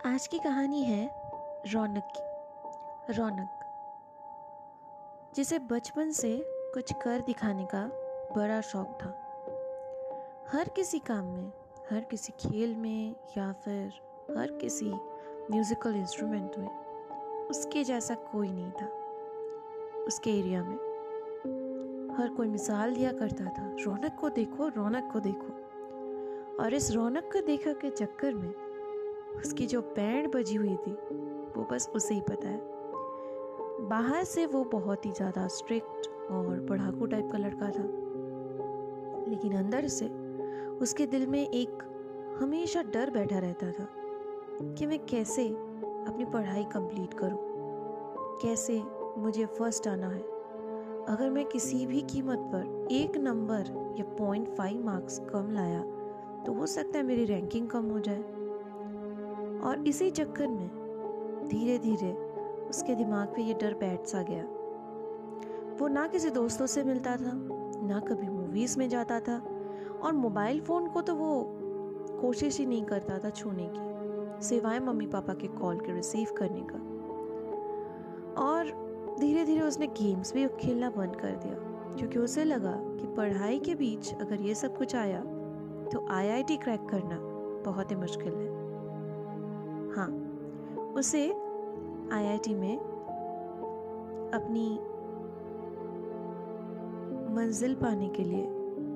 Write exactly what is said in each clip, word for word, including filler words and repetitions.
आज की कहानी है रौनक की। रौनक जिसे बचपन से कुछ कर दिखाने का बड़ा शौक था। हर किसी काम में, हर किसी खेल में या फिर हर किसी म्यूजिकल इंस्ट्रूमेंट में उसके जैसा कोई नहीं था। उसके एरिया में हर कोई मिसाल दिया करता था, रौनक को देखो, रौनक को देखो। और इस रौनक को देखा के चक्कर में उसकी जो बैंड बजी हुई थी वो बस उसे ही पता है। बाहर से वो बहुत ही ज़्यादा स्ट्रिक्ट और पढ़ाकू टाइप का लड़का था, लेकिन अंदर से उसके दिल में एक हमेशा डर बैठा रहता था कि मैं कैसे अपनी पढ़ाई कंप्लीट करूं, कैसे मुझे फर्स्ट आना है। अगर मैं किसी भी कीमत पर एक नंबर या पॉइंट फाइव मार्क्स कम लाया तो हो सकता है मेरी रैंकिंग कम हो जाए। और इसी चक्कर में धीरे धीरे उसके दिमाग पे ये डर बैठ सा गया। वो ना किसी दोस्तों से मिलता था, ना कभी मूवीज में जाता था, और मोबाइल फोन को तो वो कोशिश ही नहीं करता था छूने की, सिवाय मम्मी पापा के कॉल के रिसीव करने का। और धीरे धीरे उसने गेम्स भी खेलना बंद कर दिया, क्योंकि उसे लगा कि पढ़ाई के बीच अगर ये सब कुछ आया तो आई आई टी क्रैक करना बहुत ही मुश्किल है। हाँ, उसे आई आई टी में अपनी मंजिल पाने के लिए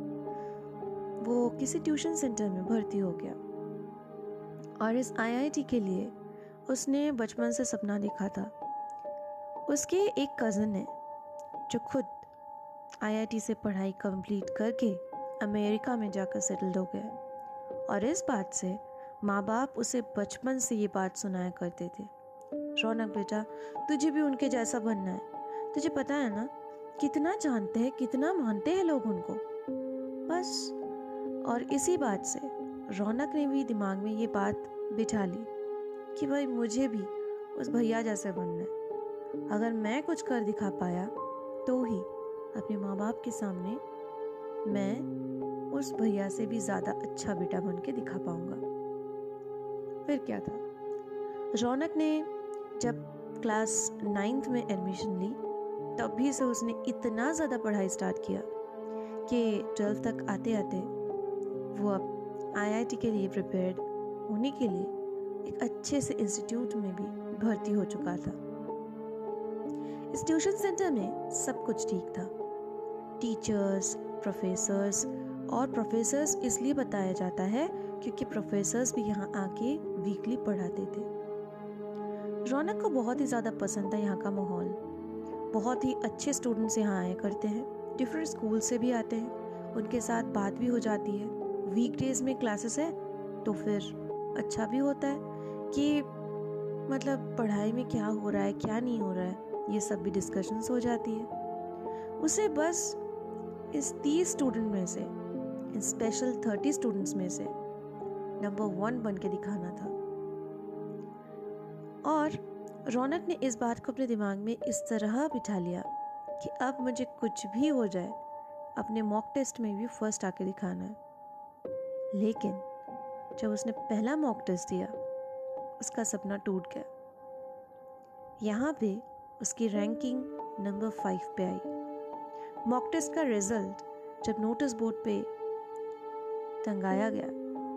वो किसी ट्यूशन सेंटर में भर्ती हो गया। और इस आई आई टी के लिए उसने बचपन से सपना देखा था। उसके एक कज़न है जो खुद आई आई टी से पढ़ाई कंप्लीट करके अमेरिका में जाकर सेटल्ड हो गए। और इस बात से माँ बाप उसे बचपन से ये बात सुनाया करते थे, रौनक बेटा, तुझे भी उनके जैसा बनना है। तुझे पता है ना कितना जानते हैं, कितना मानते हैं लोग उनको। बस, और इसी बात से रौनक ने भी दिमाग में ये बात बिठा ली कि भाई मुझे भी उस भैया जैसे बनना है। अगर मैं कुछ कर दिखा पाया तो ही अपने माँ बाप के सामने मैं उस भैया से भी ज़्यादा अच्छा बेटा बन के दिखा पाऊंगा। फिर क्या था, रौनक ने जब क्लास नाइन्थ में एडमिशन ली तभी से उसने इतना ज़्यादा पढ़ाई स्टार्ट किया कि ट्वेल्थ तक आते आते वो अब आई आई टी के लिए प्रिपेयर्ड होने के लिए एक अच्छे से इंस्टीट्यूट में भी भर्ती हो चुका था। इस ट्यूशन सेंटर में सब कुछ ठीक था। टीचर्स, प्रोफेसर्स, और प्रोफेसर्स इसलिए बताया जाता है क्योंकि प्रोफेसर्स भी यहाँ आके वीकली पढ़ाते थे। रौनक को बहुत ही ज़्यादा पसंद था यहाँ का माहौल। बहुत ही अच्छे स्टूडेंट्स यहाँ आया करते हैं, डिफरेंट स्कूल से भी आते हैं, उनके साथ बात भी हो जाती है। वीकडेज में क्लासेस है तो फिर अच्छा भी होता है कि मतलब पढ़ाई में क्या हो रहा है, क्या नहीं हो रहा है, ये सब भी डिस्कशंस हो जाती है। उसे बस इस तीस स्टूडेंट में से, इन स्पेशल थर्टी स्टूडेंट्स में से नंबर वन बन के दिखाना था। और रौनक ने इस बात को अपने दिमाग में इस तरह बिठा लिया कि अब मुझे कुछ भी हो जाए अपने मॉक टेस्ट में भी फर्स्ट आके दिखाना है। लेकिन जब उसने पहला मॉक टेस्ट दिया उसका सपना टूट गया। यहाँ पे उसकी रैंकिंग नंबर फाइव पे आई। मॉक टेस्ट का रिजल्ट जब नोटिस बोर्ड पे टंगाया गया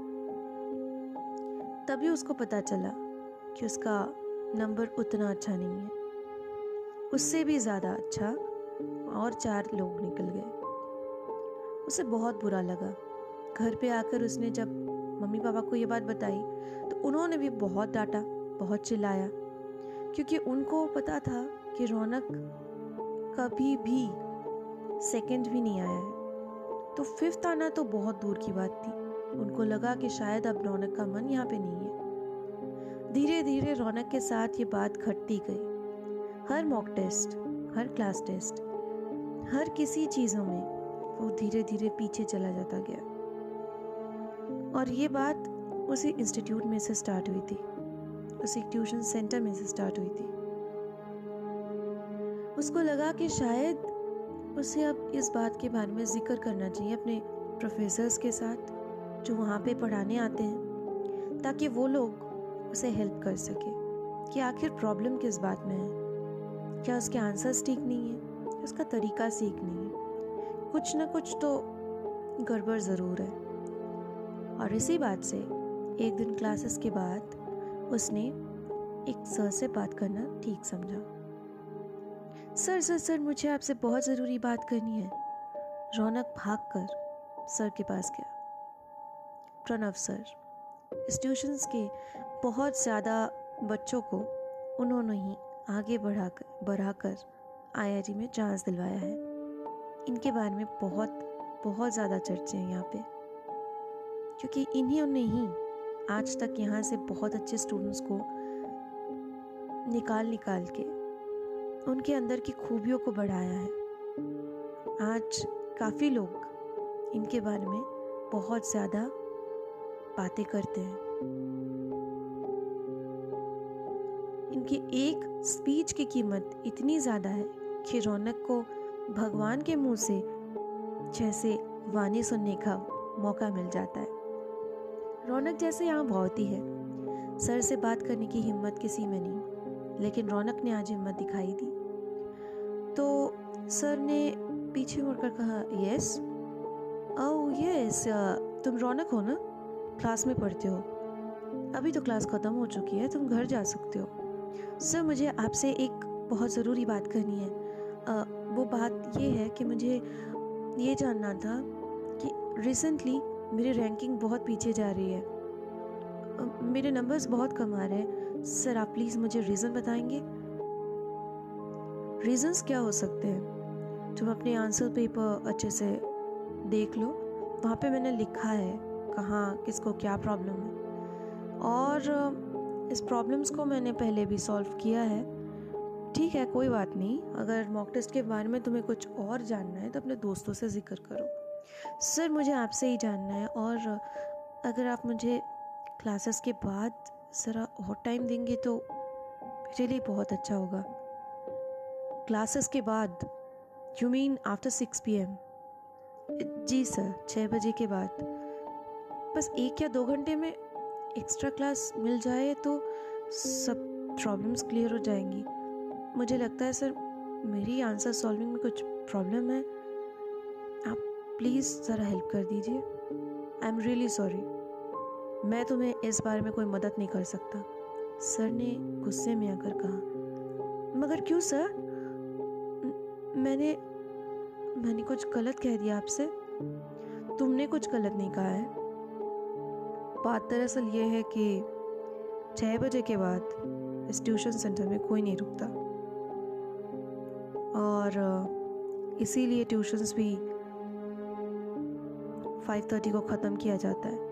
तभी उसको पता चला कि उसका नंबर उतना अच्छा नहीं है। उससे भी ज़्यादा अच्छा और चार लोग निकल गए। उसे बहुत बुरा लगा। घर पे आकर उसने जब मम्मी पापा को ये बात बताई तो उन्होंने भी बहुत डांटा, बहुत चिल्लाया, क्योंकि उनको पता था कि रौनक कभी भी सेकंड भी नहीं आया है, तो फिफ्थ आना तो बहुत दूर की बात थी। उनको लगा कि शायद अब रौनक का मन यहाँ पे नहीं है। धीरे धीरे रौनक के साथ ये बात घटती गई। हर मॉक टेस्ट, हर क्लास टेस्ट, हर किसी चीज़ों में वो धीरे धीरे पीछे चला जाता गया। और ये बात उसी इंस्टीट्यूट में से स्टार्ट हुई थी, उसी ट्यूशन सेंटर में से स्टार्ट हुई थी। उसको लगा कि शायद उसे अब इस बात के बारे में जिक्र करना चाहिए अपने प्रोफेसर्स के साथ जो वहाँ पे पढ़ाने आते हैं, ताकि वो लोग उसे हेल्प कर सके कि आखिर प्रॉब्लम किस बात में है। क्या उसके आंसर्स ठीक नहीं है, उसका तरीका सीख नहीं है, कुछ ना कुछ तो गड़बड़ ज़रूर है। और इसी बात से एक दिन क्लासेस के बाद उसने एक सर से बात करना ठीक समझा। सर सर सर मुझे आपसे बहुत ज़रूरी बात करनी है। रौनक भागकर सर के पास गया। प्रणव सर, इस ट्यूशन्स के बहुत ज़्यादा बच्चों को उन्होंने ही आगे बढ़ाकर बढ़ाकर आईआईटी में चांस दिलवाया है। इनके बारे में बहुत बहुत ज़्यादा चर्चे हैं यहाँ पे, क्योंकि इन्हीं ने ही आज तक यहाँ से बहुत अच्छे स्टूडेंट्स को निकाल निकाल के उनके अंदर की खूबियों को बढ़ाया है। आज काफ़ी लोग इनके बारे में बहुत ज़्यादा बातें करते हैं। इनकी एक स्पीच की कीमत इतनी ज़्यादा है कि रौनक को भगवान के मुंह से जैसे वाणी सुनने का मौका मिल जाता है। रौनक जैसे यहाँ बहुत ही है, सर से बात करने की हिम्मत किसी में नहीं, लेकिन रौनक ने आज हिम्मत दिखाई दी। तो सर ने पीछे मुड़कर कहा, यस ओह यस, तुम रौनक हो ना, क्लास में पढ़ते हो, अभी तो क्लास ख़त्म हो चुकी है, तुम घर जा सकते हो। सर मुझे आपसे एक बहुत ज़रूरी बात करनी है। आ, वो बात ये है कि मुझे ये जानना था कि रिसेंटली मेरी रैंकिंग बहुत पीछे जा रही है, आ, मेरे नंबर्स बहुत कम आ रहे हैं। सर आप प्लीज़ मुझे रीज़न बताएंगे। रीज़न्स क्या हो सकते हैं? तुम अपने आंसर पेपर अच्छे से देख लो, वहाँ पे मैंने लिखा है कहाँ किसको क्या प्रॉब्लम है, और इस प्रॉब्लम्स को मैंने पहले भी सॉल्व किया है। ठीक है, कोई बात नहीं, अगर मॉक टेस्ट के बारे में तुम्हें कुछ और जानना है तो अपने दोस्तों से जिक्र करो। सर मुझे आपसे ही जानना है, और अगर आप मुझे क्लासेस के बाद ज़रा और टाइम देंगे तो मेरे लिए बहुत अच्छा होगा। क्लासेस के बाद? You mean after six P M? जी सर, छः बजे के बाद। बस एक या दो घंटे में एक्स्ट्रा क्लास मिल जाए तो सब प्रॉब्लम्स क्लियर हो जाएंगी। मुझे लगता है सर मेरी आंसर सॉल्विंग में कुछ प्रॉब्लम है, आप प्लीज़ ज़रा हेल्प कर दीजिए। आई एम रियली सॉरी, मैं तुम्हें इस बारे में कोई मदद नहीं कर सकता। सर ने गुस्से में आकर कहा। मगर क्यों सर? मैंने मैंने कुछ गलत कह दिया आपसे? तुमने कुछ गलत नहीं कहा है। बात दरअसल ये है कि छः बजे के बाद इस ट्यूशन सेंटर में कोई नहीं रुकता, और इसीलिए ट्यूशन्स भी फाइव थर्टी को ख़त्म किया जाता है।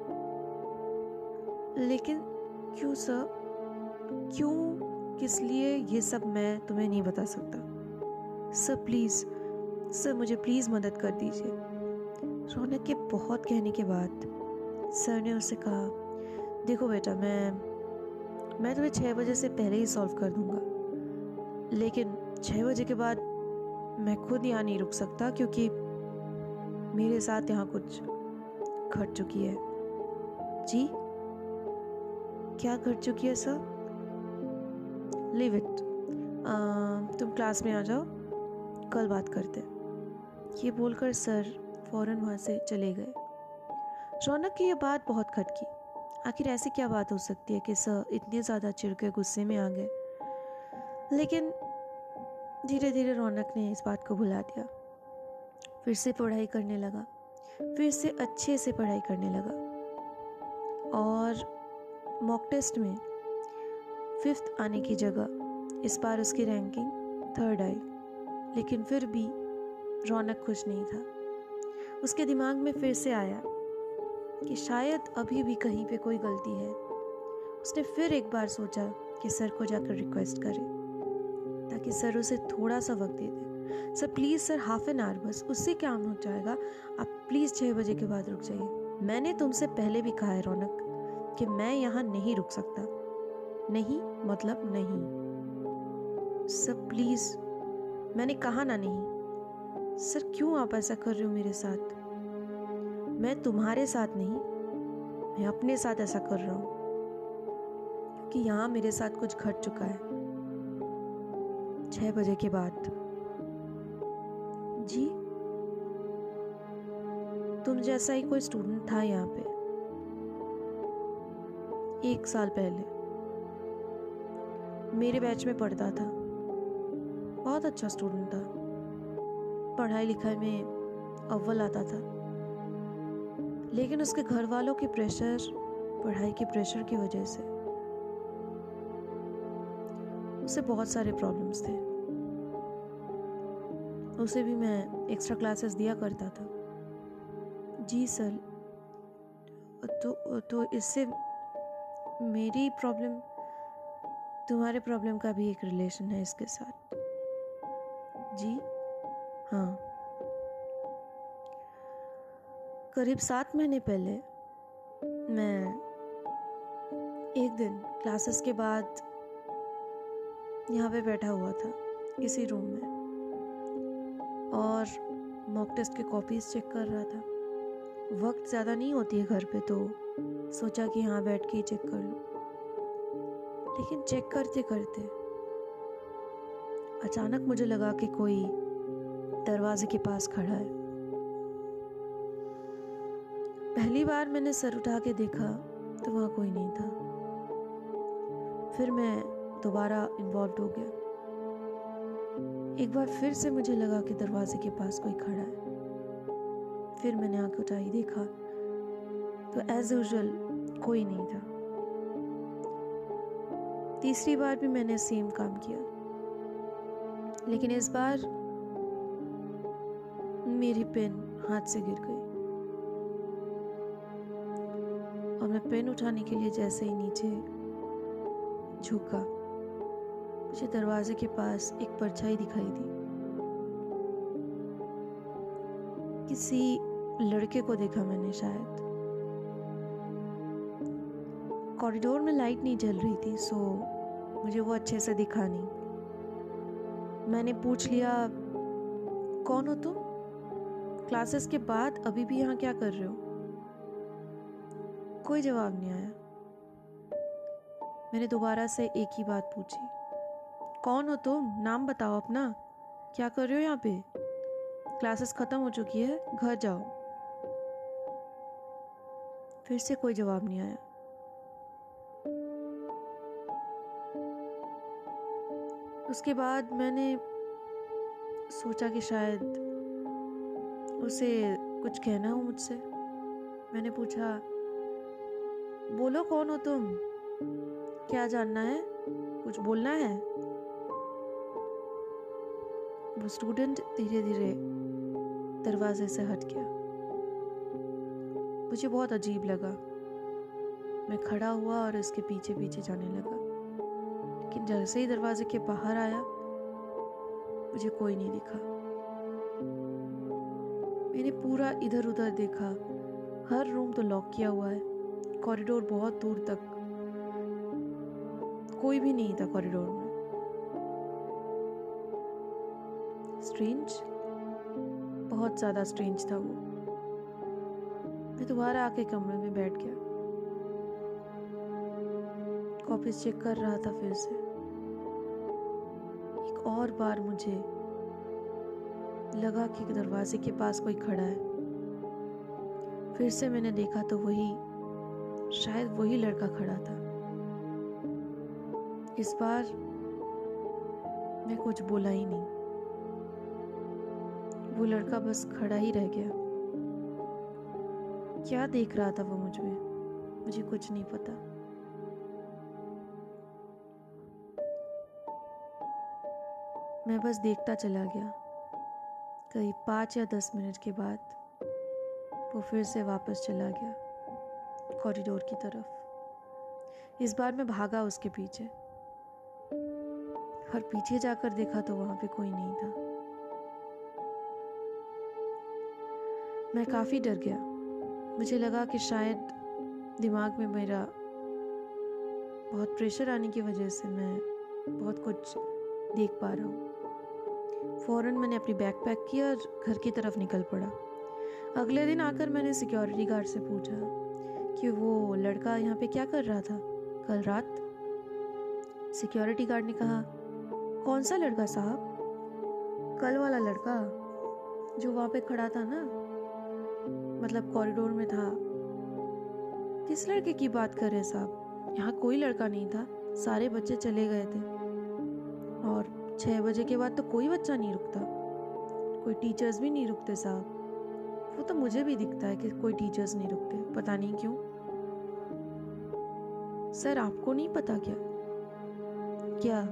लेकिन क्यों सर, क्यों, किस लिए, ये सब मैं तुम्हें नहीं बता सकता। सर प्लीज़, सर मुझे प्लीज़ मदद कर दीजिए। रौनक के बहुत कहने के बाद सर ने उससे कहा, देखो बेटा, मैं मैं तुम्हें छः बजे से पहले ही सॉल्व कर दूंगा, लेकिन छः बजे के बाद मैं खुद यहाँ नहीं रुक सकता, क्योंकि मेरे साथ यहाँ कुछ घट चुकी है। जी क्या घट चुकी है सर? लीव इट, तुम क्लास में आ जाओ, कल बात करते हैं। ये बोलकर सर फौरन वहाँ से चले गए। रौनक की ये बात बहुत खटकी। आखिर ऐसी क्या बात हो सकती है कि सर इतने ज़्यादा चिढ़ के गुस्से में आ गए। लेकिन धीरे धीरे रौनक ने इस बात को भुला दिया, फिर से पढ़ाई करने लगा, फिर से अच्छे से पढ़ाई करने लगा, और मॉक टेस्ट में फिफ्थ आने की जगह इस बार उसकी रैंकिंग थर्ड आई। लेकिन फिर भी रौनक खुश नहीं था। उसके दिमाग में फिर से आया कि शायद अभी भी कहीं पे कोई गलती है। उसने फिर एक बार सोचा कि सर को जाकर रिक्वेस्ट करे ताकि सर उसे थोड़ा सा वक्त दे दे। Sir please sir, half an hour बस, उससे क्या हो जाएगा, आप प्लीज़ छः बजे के बाद रुक जाइए। मैंने तुमसे पहले भी कहा है रौनक कि मैं यहाँ नहीं रुक सकता। नहीं मतलब नहीं। सर प्लीज़, मैंने कहा ना नहीं। सर क्यों आप ऐसा कर रहे हो मेरे साथ? मैं तुम्हारे साथ नहीं, मैं अपने साथ ऐसा कर रहा हूँ। कि यहाँ मेरे साथ कुछ घट चुका है। छह बजे के बाद। जी, तुम जैसा ही कोई स्टूडेंट था यहाँ पे एक साल पहले, मेरे बैच में पढ़ता था। बहुत अच्छा स्टूडेंट था, पढ़ाई लिखाई में अव्वल आता था। लेकिन उसके घर वालों के प्रेशर, पढ़ाई के प्रेशर की वजह से उसे बहुत सारे प्रॉब्लम्स थे। उसे भी मैं एक्स्ट्रा क्लासेस दिया करता था। जी सर, तो तो इससे मेरी प्रॉब्लम तुम्हारे प्रॉब्लम का भी एक रिलेशन है इसके साथ। जी हाँ, करीब सात महीने पहले मैं एक दिन क्लासेस के बाद यहाँ पे बैठा हुआ था इसी रूम में और मॉक टेस्ट के कॉपीज चेक कर रहा था। वक्त ज़्यादा नहीं होती है घर पे, तो सोचा कि यहाँ बैठ के ही चेक कर लूँ। लेकिन चेक करते करते अचानक मुझे लगा कि कोई दरवाजे के पास खड़ा है। पहली बार मैंने सर उठा के देखा तो वहाँ कोई नहीं था। फिर मैं दोबारा इन्वॉल्व हो गया। एक बार फिर से मुझे लगा कि दरवाजे के पास कोई खड़ा है। फिर मैंने आंख उठाई, देखा तो एज यूजुअल कोई नहीं था। तीसरी बार भी मैंने सेम काम किया, लेकिन इस बार मेरी पेन हाथ से गिर गई और मैं पेन उठाने के लिए जैसे ही नीचे झुका, मुझे दरवाजे के पास एक परछाई दिखाई दी। किसी लड़के को देखा मैंने शायद। कॉरिडोर में लाइट नहीं जल रही थी, सो मुझे वो अच्छे से दिखा नहीं। मैंने पूछ लिया, कौन हो तुम? क्लासेस के बाद अभी भी यहाँ क्या कर रहे हो? कोई जवाब नहीं आया। मैंने दोबारा से एक ही बात पूछी, कौन हो तुम? नाम बताओ अपना। क्या कर रहे हो यहाँ पे? क्लासेस खत्म हो चुकी है, घर जाओ। फिर से कोई जवाब नहीं आया। उसके बाद मैंने सोचा कि शायद उसे कुछ कहना हो मुझसे। मैंने पूछा, बोलो कौन हो तुम? क्या जानना है? कुछ बोलना है? वो स्टूडेंट धीरे धीरे दरवाजे से हट गया। मुझे बहुत अजीब लगा। मैं खड़ा हुआ और इसके पीछे पीछे जाने लगा, लेकिन जैसे ही दरवाजे के बाहर आया मुझे कोई नहीं दिखा। मैंने पूरा इधर उधर देखा, हर रूम तो लॉक किया हुआ है। कॉरिडोर बहुत दूर तक, कोई भी नहीं था कॉरिडोर में। स्ट्रेंज, बहुत ज्यादा स्ट्रेंज था वो। मैं दोबारा आके कमरे में बैठ गया, कॉपीज चेक कर रहा था। फिर से एक और बार मुझे लगा कि दरवाजे के पास कोई खड़ा है। फिर से मैंने देखा तो वही, शायद वही लड़का खड़ा था। इस बार मैं कुछ बोला ही नहीं। वो लड़का बस खड़ा ही रह गया। क्या देख रहा था वो मुझ में, मुझे कुछ नहीं पता। मैं बस देखता चला गया। करीब पाँच या दस मिनट के बाद वो फिर से वापस चला गया कॉरिडोर की तरफ। इस बार मैं भागा उसके पीछे, और पीछे जाकर देखा तो वहां पे कोई नहीं था। मैं काफी डर गया। मुझे लगा कि शायद दिमाग में मेरा बहुत प्रेशर आने की वजह से मैं बहुत कुछ देख पा रहा हूँ। फौरन मैंने अपनी बैग पैक की और घर की तरफ निकल पड़ा। अगले दिन आकर मैंने सिक्योरिटी गार्ड से पूछा कि वो लड़का यहाँ पे क्या कर रहा था कल रात। सिक्योरिटी गार्ड ने कहा, कौन सा लड़का साहब? कल वाला लड़का जो वहाँ पे खड़ा था ना, मतलब कॉरिडोर में था। किस लड़के की बात कर रहे साहब? यहाँ कोई लड़का नहीं था, सारे बच्चे चले गए थे और छः बजे के बाद तो कोई बच्चा नहीं रुकता, कोई टीचर्स भी नहीं रुकते साहब। वो तो मुझे भी दिखता है कि कोई टीचर्स नहीं रुकते, पता नहीं क्यों। सर आपको नहीं पता क्या? क्या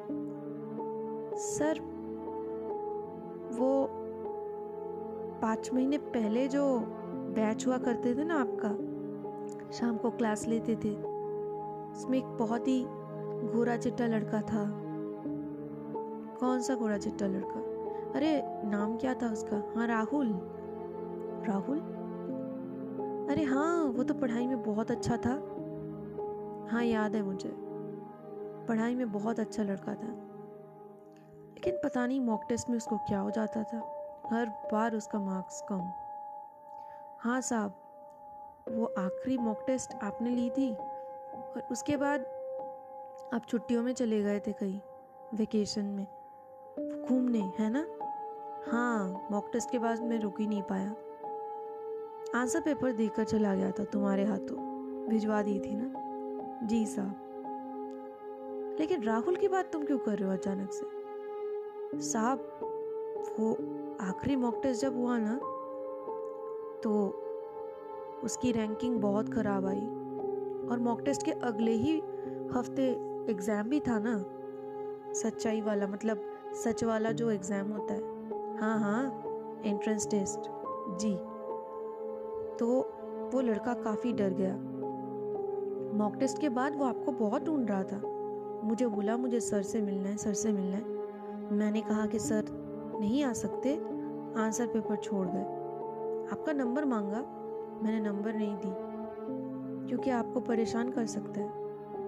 सर, वो पाँच महीने पहले जो बैच हुआ करते थे ना आपका, शाम को क्लास लेते थे, उसमें एक बहुत ही गोरा चिट्टा लड़का था। कौन सा गोरा चिट्टा लड़का? अरे नाम क्या था उसका? हाँ राहुल। राहुल? अरे हाँ, वो तो पढ़ाई में बहुत अच्छा था। हाँ याद है मुझे, पढ़ाई में बहुत अच्छा लड़का था, लेकिन पता नहीं मॉक टेस्ट में उसको क्या हो जाता था, हर बार उसका मार्क्स कम। हाँ साहब, वो आखिरी मॉक टेस्ट आपने ली थी और उसके बाद आप छुट्टियों में चले गए थे कहीं वेकेशन में घूमने, है ना? हाँ, मॉक टेस्ट के बाद मैं रुक ही नहीं पाया, आंसर पेपर देकर चला गया था, तुम्हारे हाथों भिजवा दी थी ना। जी साहब। लेकिन राहुल की बात तुम क्यों कर रहे हो अचानक से? साहब, वो आखिरी मॉक टेस्ट जब हुआ ना, तो उसकी रैंकिंग बहुत खराब आई और मॉक टेस्ट के अगले ही हफ्ते एग्ज़ाम भी था ना, सच्चाई वाला, मतलब सच वाला जो एग्ज़ाम होता है। हाँ हाँ, एंट्रेंस टेस्ट। जी। तो वो लड़का काफ़ी डर गया। मॉक टेस्ट के बाद वो आपको बहुत ढूंढ रहा था, मुझे बोला मुझे सर से मिलना है, सर से मिलना है। मैंने कहा कि सर नहीं आ सकते, आंसर पेपर छोड़ गए। आपका नंबर मांगा, मैंने नंबर नहीं दी क्योंकि आपको परेशान कर सकता है,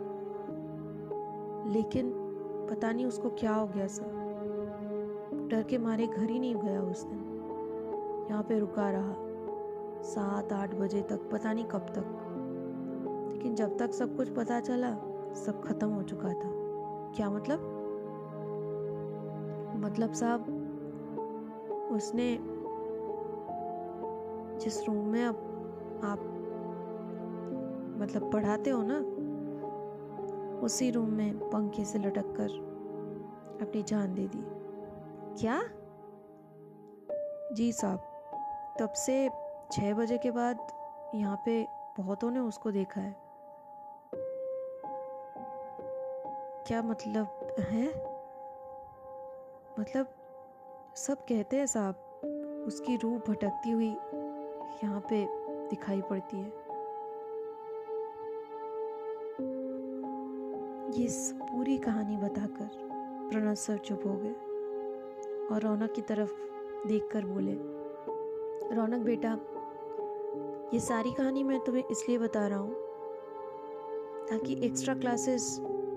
लेकिन पता नहीं उसको क्या हो गया सर, डर के मारे घर ही नहीं गया उस दिन, यहाँ पे रुका रहा सात आठ बजे तक, पता नहीं कब तक। लेकिन जब तक सब कुछ पता चला, सब खत्म हो चुका था। क्या मतलब? मतलब साहब, उसने जिस रूम में अब आप मतलब पढ़ाते हो ना, उसी रूम में पंखे से लटक कर अपनी जान दे दी। क्या? जी साहब, तब से छः बजे के बाद यहाँ पे बहुतों ने उसको देखा है। क्या मतलब है? मतलब सब कहते हैं साहब, उसकी रूह भटकती हुई यहाँ पे दिखाई पड़ती है। ये पूरी कहानी बताकर प्रणव सर चुप हो गए और रौनक की तरफ देखकर बोले, रौनक बेटा, ये सारी कहानी मैं तुम्हें इसलिए बता रहा हूँ ताकि एक्स्ट्रा क्लासेस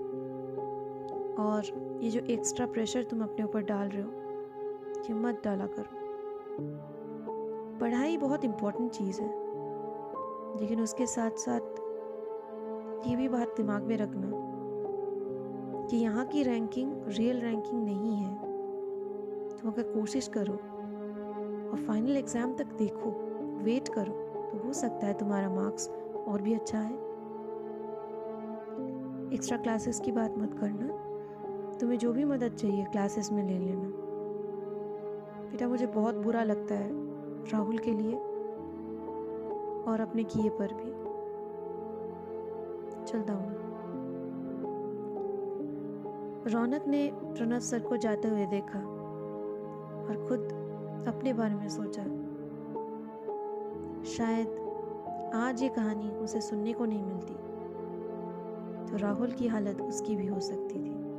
और ये जो एक्स्ट्रा प्रेशर तुम अपने ऊपर डाल रहे हो, ये मत डाला करो। पढ़ाई बहुत इम्पोर्टेंट चीज़ है, लेकिन उसके साथ साथ ये भी बात दिमाग में रखना कि यहाँ की रैंकिंग रियल रैंकिंग नहीं है। तुम अगर कोशिश करो और फाइनल एग्ज़ाम तक देखो, वेट करो, तो हो सकता है तुम्हारा मार्क्स और भी अच्छा है। एक्स्ट्रा क्लासेस की बात मत करना, तुम्हें जो भी मदद चाहिए क्लासेस में ले लेना। बेटा, मुझे बहुत बुरा लगता है राहुल के लिए और अपने किए पर भी। चलता हूँ। रौनक ने प्रणव सर को जाते हुए देखा और खुद अपने बारे में सोचा, शायद आज ये कहानी उसे सुनने को नहीं मिलती तो राहुल की हालत उसकी भी हो सकती थी।